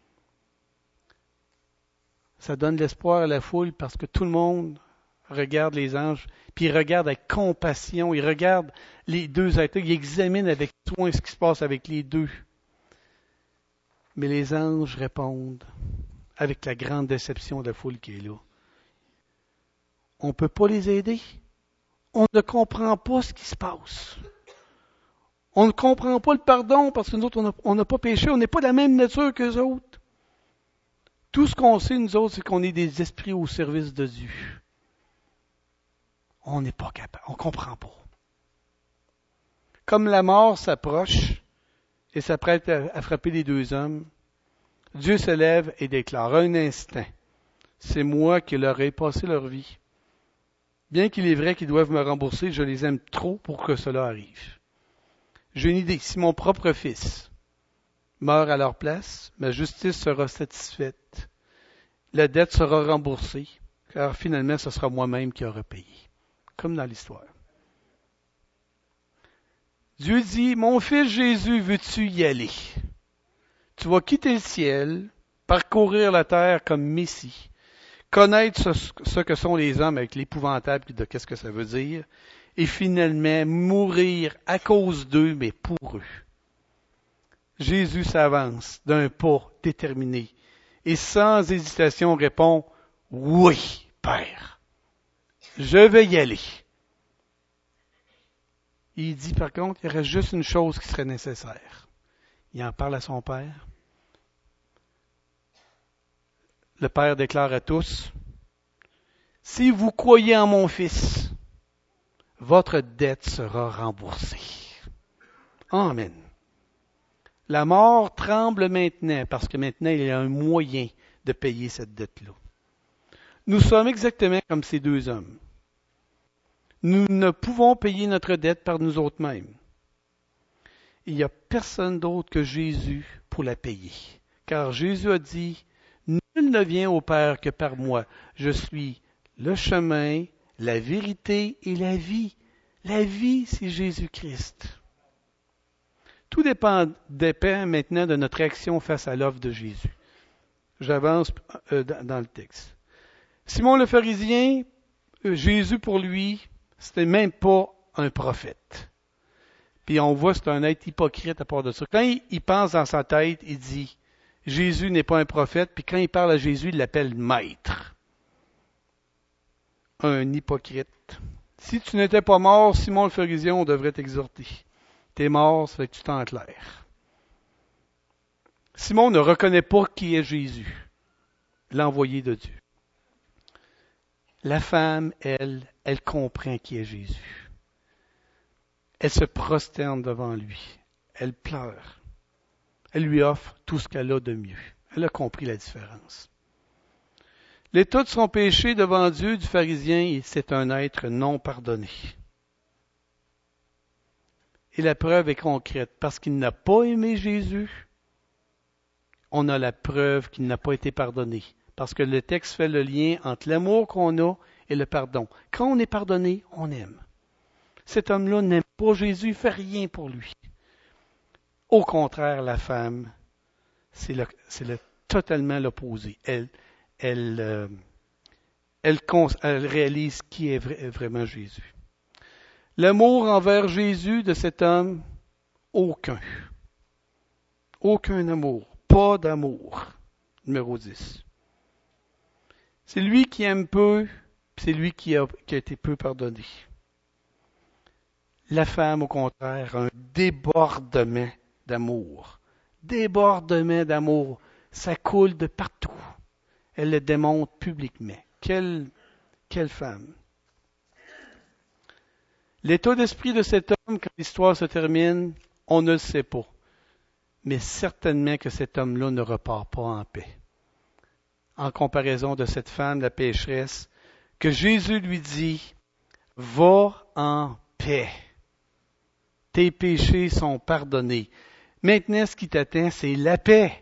Ça donne l'espoir à la foule parce que tout le monde regarde les anges, puis il regarde avec compassion, il regarde les deux êtres, il examine avec soin ce qui se passe avec les deux. Mais les anges répondent avec la grande déception de la foule qui est là. On ne peut pas les aider. On ne comprend pas ce qui se passe. On ne comprend pas le pardon parce que nous autres, on n'a pas péché, on n'est pas de la même nature qu'eux autres. Tout ce qu'on sait, nous autres, c'est qu'on est des esprits au service de Dieu. On n'est pas capable, on ne comprend pas. Comme la mort s'approche et s'apprête à frapper les deux hommes, Dieu se lève et déclare un instant, c'est moi qui leur ai passé leur vie. Bien qu'il est vrai qu'ils doivent me rembourser, je les aime trop pour que cela arrive. J'ai une idée, si mon propre fils meurt à leur place, ma justice sera satisfaite. La dette sera remboursée, car finalement, ce sera moi-même qui aurai payé. comme dans l'histoire. Dieu dit, mon fils Jésus, veux-tu y aller? Tu vas quitter le ciel, parcourir la terre comme Messie, connaître ce, ce que sont les hommes avec l'épouvantable de qu'est-ce que ça veut dire, et finalement mourir à cause d'eux, mais pour eux. Jésus s'avance d'un pas déterminé et sans hésitation répond, oui, Père, je vais y aller. Il dit par contre, il reste juste une chose qui serait nécessaire. Il en parle à son Père. Le Père déclare à tous, si vous croyez en mon Fils, votre dette sera remboursée. Amen. La mort tremble maintenant parce que maintenant il y a un moyen de payer cette dette-là. Nous sommes exactement comme ces deux hommes. Nous ne pouvons payer notre dette par nous autres-mêmes. Il n'y a personne d'autre que Jésus pour la payer. Car Jésus a dit, nul ne vient au Père que par moi. Je suis le chemin, la vérité et la vie. La vie, c'est Jésus-Christ. Tout dépend, dépend maintenant de notre action face à l'offre de Jésus. J'avance euh, dans le texte. Simon le pharisien, Jésus pour lui, c'était même pas un prophète. Puis on voit c'est un être hypocrite à part de ça. Quand il, il pense dans sa tête, il dit Jésus n'est pas un prophète, puis quand il parle à Jésus, il l'appelle maître. Un hypocrite. Si tu n'étais pas mort, Simon le pharisien, on devrait t'exhorter. T'es mort, ça fait que tu t'enterres. Simon ne reconnaît pas qui est Jésus, l'envoyé de Dieu. La femme, elle, elle comprend qui est Jésus. Elle se prosterne devant lui. Elle pleure. Elle lui offre tout ce qu'elle a de mieux. Elle a compris la différence. L'état de son péché devant Dieu du pharisien, c'est un être non pardonné. Et la preuve est concrète. Parce qu'il n'a pas aimé Jésus, on a la preuve qu'il n'a pas été pardonné. Parce que le texte fait le lien entre l'amour qu'on a et le pardon. Quand on est pardonné, on aime. Cet homme-là n'aime pas Jésus, il ne fait rien pour lui. Au contraire, la femme, c'est, le, c'est le, totalement l'opposé. Elle, elle, euh, elle, elle réalise qui est vrai, vraiment Jésus. L'amour envers Jésus de cet homme, aucun. Aucun amour. Pas d'amour. Numéro dix. C'est lui qui aime peu, c'est lui qui a, qui a été peu pardonné. La femme, au contraire, a un débordement d'amour. Débordement d'amour. Ça coule de partout. Elle le démontre publiquement. Quelle, quelle femme. L'état d'esprit de cet homme, quand l'histoire se termine, on ne le sait pas. Mais certainement que cet homme-là ne repart pas en paix. En comparaison de cette femme, la pécheresse, que Jésus lui dit, « Va en paix. Tes péchés sont pardonnés. » Maintenant, ce qui t'attend, c'est la paix.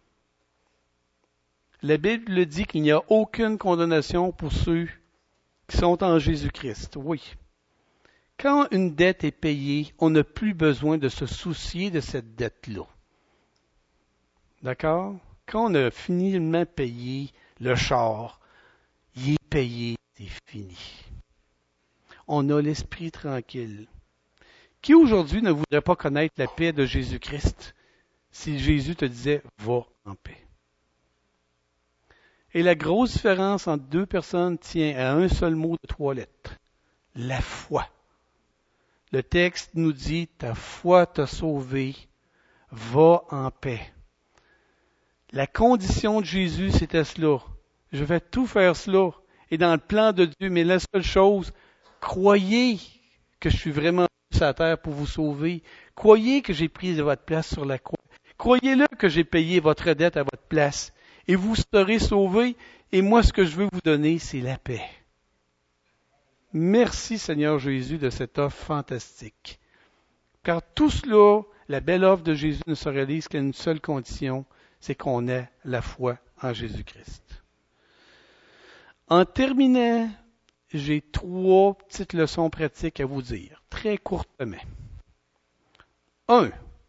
La Bible le dit qu'il n'y a aucune condamnation pour ceux qui sont en Jésus-Christ. Oui. Quand une dette est payée, on n'a plus besoin de se soucier de cette dette-là. D'accord? Quand on a finalement payé le char, il est payé, c'est fini. On a l'esprit tranquille. Qui aujourd'hui ne voudrait pas connaître la paix de Jésus-Christ si Jésus te disait « Va en paix ». Et la grosse différence entre deux personnes tient à un seul mot de trois lettres. La foi. Le texte nous dit « Ta foi t'a sauvé, va en paix ». La condition de Jésus, c'était cela. Je vais tout faire cela. Et dans le plan de Dieu, mais la seule chose, croyez que je suis vraiment sur la terre pour vous sauver. Croyez que j'ai pris votre place sur la croix. Croyez-le que j'ai payé votre dette à votre place. Et vous serez sauvés. Et moi, ce que je veux vous donner, c'est la paix. Merci Seigneur Jésus de cette offre fantastique. Car tout cela, la belle offre de Jésus ne se réalise qu'à une seule condition, c'est qu'on ait la foi en Jésus-Christ. En terminant j'ai trois petites leçons pratiques à vous dire, très courtement. Un,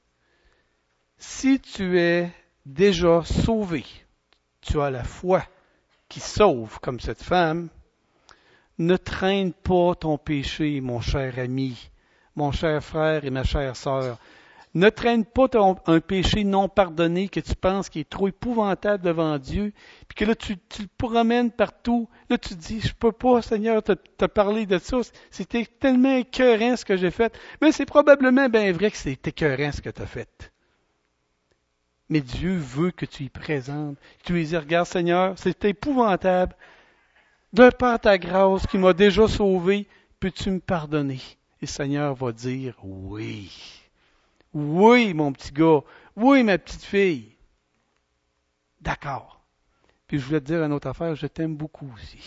si tu es déjà sauvé, tu as la foi qui sauve comme cette femme, ne traîne pas ton péché, mon cher ami, mon cher frère et ma chère sœur. Ne traîne pas ton, un péché non pardonné que tu penses qui est trop épouvantable devant Dieu, puis que là tu, tu le promènes partout. Là tu te dis, je peux pas, Seigneur, te, te parler de ça. C'était tellement écœurant ce que j'ai fait. Mais c'est probablement bien vrai que c'est écœurant ce que tu as fait. Mais Dieu veut que tu y présentes. Tu lui dis, regarde Seigneur, c'est épouvantable. De par ta grâce qui m'a déjà sauvé, peux-tu me pardonner? Et le Seigneur va dire, oui. Oui, mon petit gars. Oui, ma petite fille. D'accord. Puis je voulais te dire une autre affaire, je t'aime beaucoup aussi.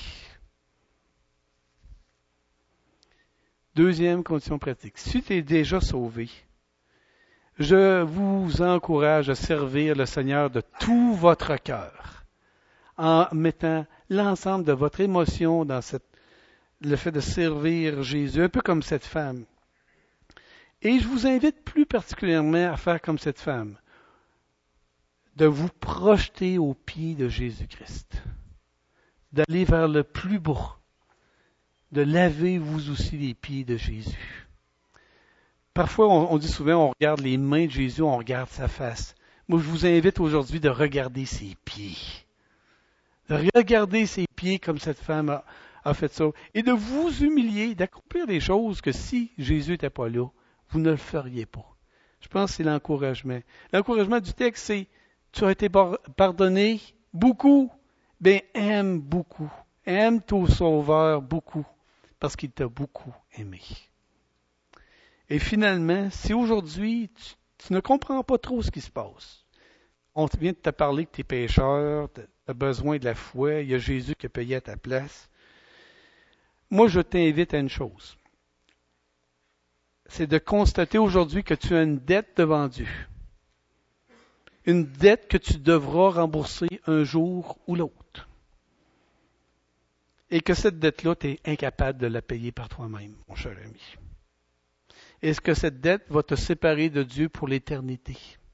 Deuxième condition pratique. Si tu es déjà sauvé, je vous encourage à servir le Seigneur de tout votre cœur, en mettant l'ensemble de votre émotion dans cette, le fait de servir Jésus, un peu comme cette femme. Et je vous invite plus particulièrement à faire comme cette femme, de vous projeter aux pieds de Jésus-Christ, d'aller vers le plus beau, de laver vous aussi les pieds de Jésus. Parfois, on, on dit souvent, on regarde les mains de Jésus, on regarde sa face. Moi, je vous invite aujourd'hui de regarder ses pieds. De regarder ses pieds comme cette femme a, a fait ça. Et de vous humilier, d'accomplir des choses que si Jésus n'était pas là, vous ne le feriez pas. Je pense que c'est l'encouragement. L'encouragement du texte, c'est tu as été pardonné beaucoup, bien aime beaucoup. Aime ton Sauveur beaucoup, parce qu'il t'a beaucoup aimé. Et finalement, si aujourd'hui, tu, tu ne comprends pas trop ce qui se passe, on vient de te parler que tu es pécheur, tu as besoin de la foi, il y a Jésus qui a payé à ta place. Moi, je t'invite à une chose. C'est de constater aujourd'hui que tu as une dette devant Dieu. Une dette que tu devras rembourser un jour ou l'autre. Et que cette dette-là, tu es incapable de la payer par toi-même, mon cher ami. Est-ce que cette dette va te séparer de Dieu pour l'éternité?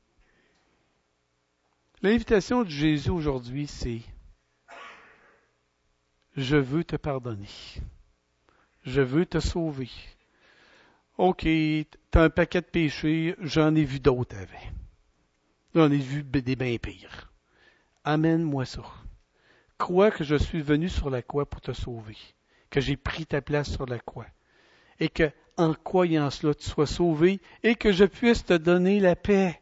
L'invitation de Jésus aujourd'hui, c'est « Je veux te pardonner. Je veux te sauver. OK, tu as un paquet de péchés, j'en ai vu d'autres avant. J'en ai vu des bien pires. Amène-moi ça. Crois que je suis venu sur la croix pour te sauver, que j'ai pris ta place sur la croix, et que, en croyant cela, tu sois sauvé et que je puisse te donner la paix.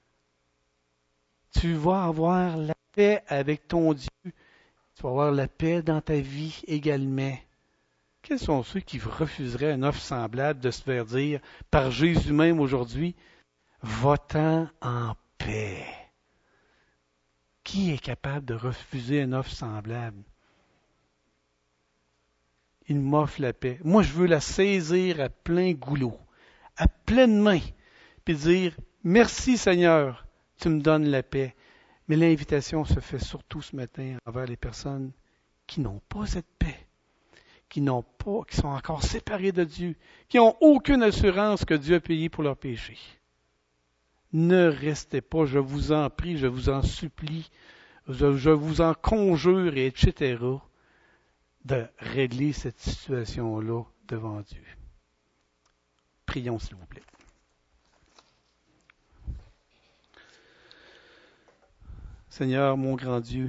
Tu vas avoir la paix avec ton Dieu. Tu vas avoir la paix dans ta vie également. Quels sont ceux qui refuseraient une offre semblable de se faire dire par Jésus même aujourd'hui, va-t'en en paix? Qui est capable de refuser une offre semblable? Il m'offre la paix. Moi, je veux la saisir à plein goulot, à pleine main, puis dire, merci Seigneur, tu me donnes la paix. Mais l'invitation se fait surtout ce matin envers les personnes qui n'ont pas cette paix, qui n'ont pas, qui sont encore séparées de Dieu, qui n'ont aucune assurance que Dieu a payé pour leurs péchés. Ne restez pas, je vous en prie, je vous en supplie, je, je vous en conjure, et et cetera, de régler cette situation-là devant Dieu. Prions, s'il vous plaît. Seigneur, mon grand Dieu,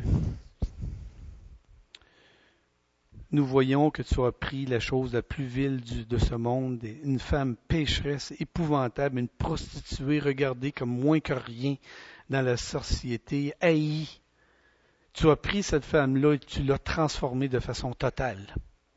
nous voyons que tu as pris la chose la plus vile du, de ce monde, une femme pécheresse, épouvantable, une prostituée regardée comme moins que rien dans la société, haïe. Tu as pris cette femme-là et tu l'as transformée de façon totale.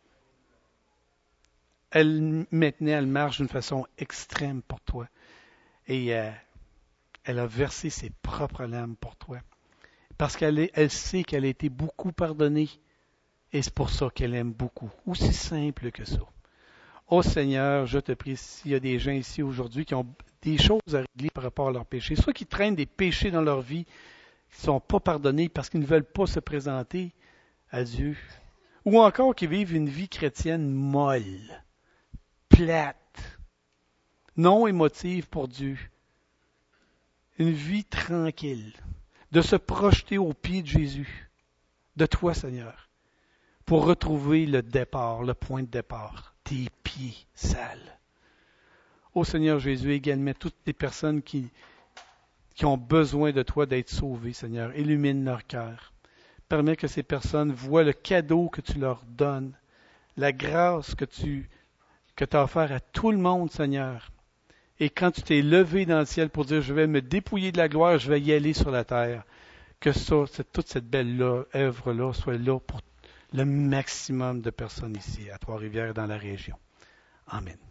Elle, maintenant, elle marche d'une façon extrême pour toi. Et euh, elle a versé ses propres larmes pour toi. Parce qu'elle est, elle sait qu'elle a été beaucoup pardonnée. Et c'est pour ça qu'elle aime beaucoup. Aussi simple que ça. Ô Seigneur, je te prie, s'il y a des gens ici aujourd'hui qui ont des choses à régler par rapport à leurs péchés, soit qui traînent des péchés dans leur vie, qui ne sont pas pardonnés parce qu'ils ne veulent pas se présenter à Dieu, ou encore qui vivent une vie chrétienne molle, plate, non émotive pour Dieu, une vie tranquille, de se projeter aux pieds de Jésus, de toi, Seigneur, pour retrouver le départ, le point de départ, tes pieds sales. Ô Seigneur Jésus, également toutes les personnes qui, qui ont besoin de toi d'être sauvées, Seigneur, illumine leur cœur. Permets que ces personnes voient le cadeau que tu leur donnes, la grâce que tu que tu as offert à tout le monde, Seigneur. Et quand tu t'es levé dans le ciel pour dire, je vais me dépouiller de la gloire, je vais y aller sur la terre, que ça, cette, toute cette belle œuvre-là soit là pour le maximum de personnes ici, à Trois-Rivières et dans la région. Amen.